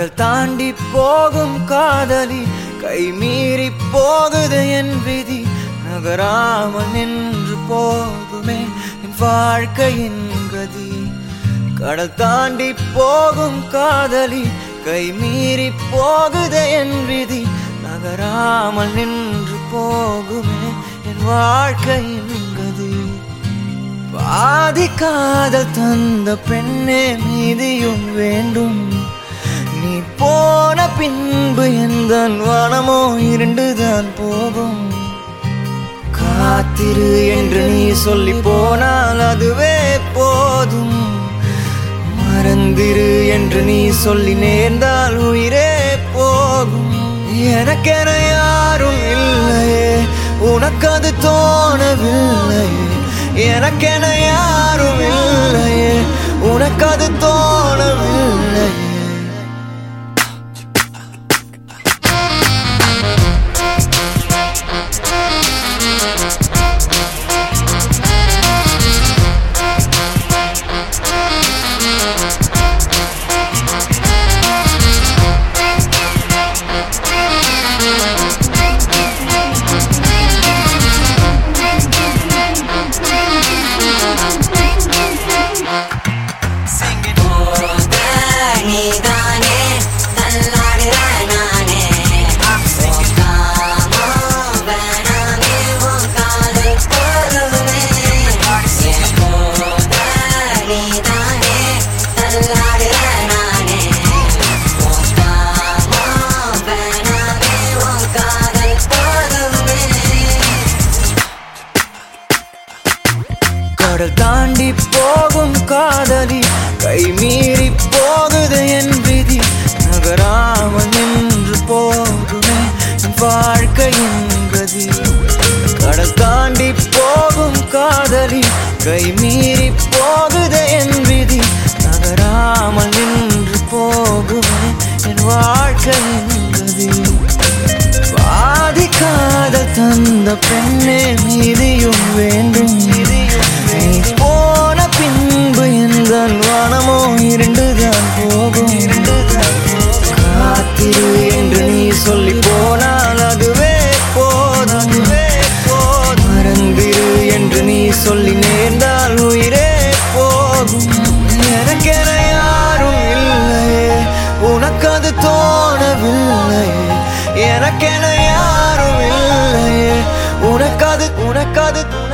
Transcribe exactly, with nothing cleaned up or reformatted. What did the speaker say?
கடல் தாண்டி போகும் காதலி கை மீறி போகுது என் விதி நகராமல் நின்று போகுமே என் வாழ்க்கையின் கதி கடல் தாண்டி போகும் காதலி கை மீறி போகுது என் விதி நகராமல் நின்று போகுமே என் வாழ்க்கையின் கதி பாதி காதல் தந்த பெண்ணே மீதியும் வேண்டும் நீ போன பின்பு எந்த வானமோ இருண்டுதான் போகும் காத்திரு என்று நீ சொல்லி போனால் அதுவே போதும் மறந்திரு என்று நீ சொல்லி நேர்ந்தால் உயிரே போகும் எனக்கென யாரும் இல்லையே உனக்கு அது தோணவில்லையே எனக்கென யாரும் இல்லையே உனக்கு அது தோணவில்லையே கடல் தாண்டி போகும் காதலி கை மீறி போகுது என் விதி நகராமல் நின்று போகுமே என் வாழ்க்கையின் கதி கடல் தாண்டி போகும் காதலி கை மீறி போகுது என் விதி நகராமல் நின்று போகுமே என் வாழ்க்கையின் கதி பாதி காதல் தந்த பெண்ணே மீதியும் வேண்டும் நீ போன பின்பு எந்த வானமோ இருண்டுதான் போகும் காத்திரு என்று நீ சொல்லி போனால் அதுவே போதுமே மறந்திரு என்று நீ சொல்லி நேர்ந்தால் உயிரே போகும் எனக்கென யாரும் இல்லையே உனக்கு அது தோணவில்லையே எனக்கென யாரும் இல்லையே உனக்கு அது உனக்கு அது